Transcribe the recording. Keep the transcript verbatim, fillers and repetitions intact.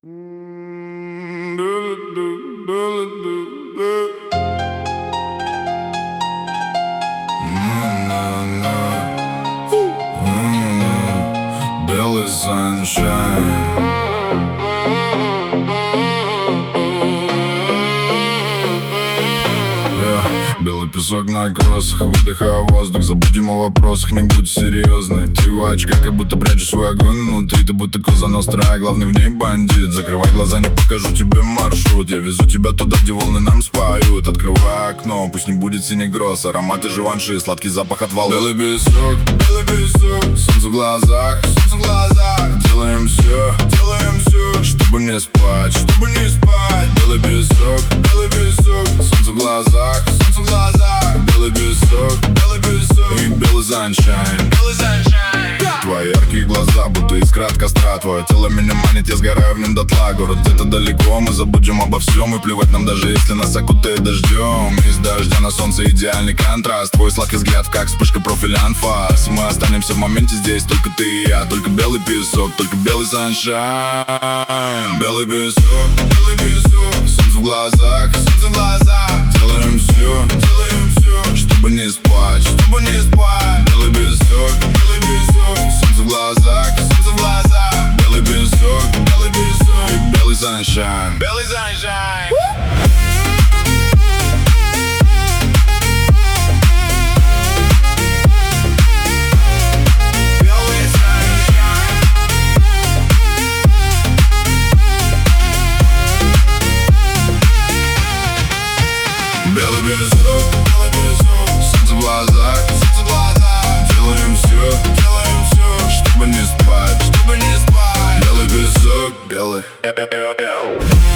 Белый sunshine. Белый песок на кроссах, выдыхая воздух. Забудем о вопросах, не будь серьезной. Ты в очках, как будто прячешь свой огонь внутри. Ты будто Коза Ностра, а главный в ней бандит. Закрывай глаза, не покажу тебе маршрут. Я везу тебя туда, где волны нам споют. Открывай окно, пусть не будет синий гроз. Ароматы Живанши, сладкий запах от волос. Белый песок, белый песок, солнце в глазах, солнце в глазах. Делаем все, делаем все, чтобы не спать, чтобы не спать. Белый песок, белый песок, солнце в глазах, солнце в глазах. Белый песок, белый песок и белый sunshine, белый sunshine. Твои яркие глаза, будто искра от костра. Твое тело меня манит, я сгораю в нем дотла. Город где-то далеко, мы забудем обо всем. И плевать нам, даже если нас окутает дождем. Из дождя на солнце идеальный контраст. Твой сладкий взгляд, как вспышка профиля анфас. Мы останемся в моменте здесь, только ты и я. Только белый песок, только белый sunshine. Белый песок, белый песок, солнце в глазах, солнце в глазах. Делаем все, делаем все, чтобы не спать, чтобы не спать. Белый песок, белый песок, солнце в глазах, солнце в глазах. Белый песок, белый песок и белый sunshine, белый sunshine. Белый песок, белый песок, солнце в глазах, солнце в глазах. Делаем все, делаем все, чтобы не спать, чтобы не спать. Белый песок, белый.